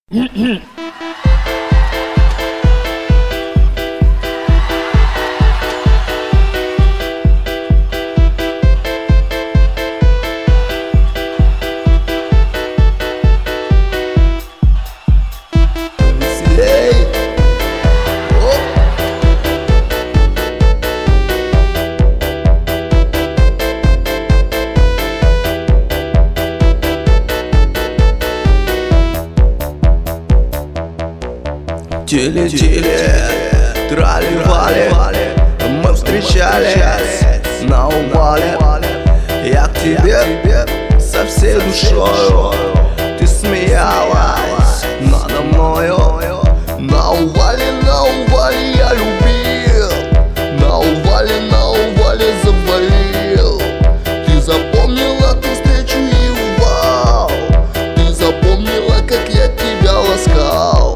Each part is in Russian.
Тили-тили, трали-вали, мы встречались на увале. Я к тебе со всей душою, ты смеялась надо мною. На увале я любил, на увале завалил. Ты запомнила ту встречу и увал, ты запомнила, как я тебя ласкал.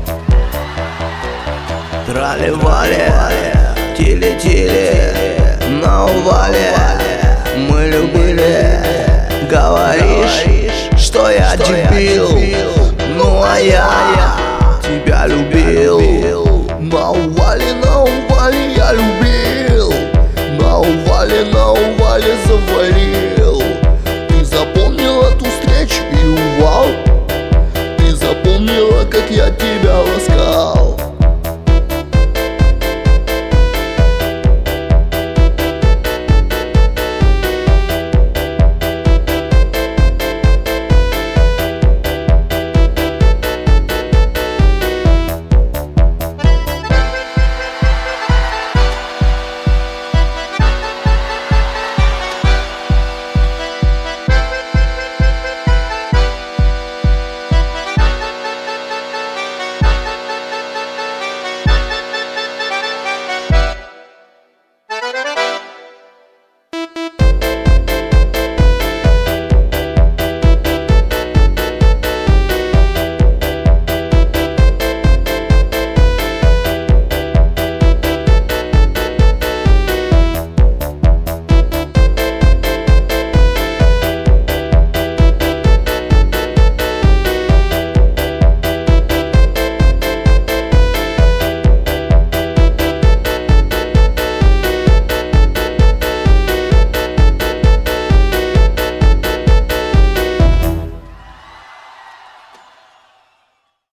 Трали-вали, тили-тили, на увале мы любили. Говоришь, что я дебил, ну а я тебя любил. На увале я любил, на увале завалил. Ты запомнила ту встречу и увал, ты запомнила, как я тебя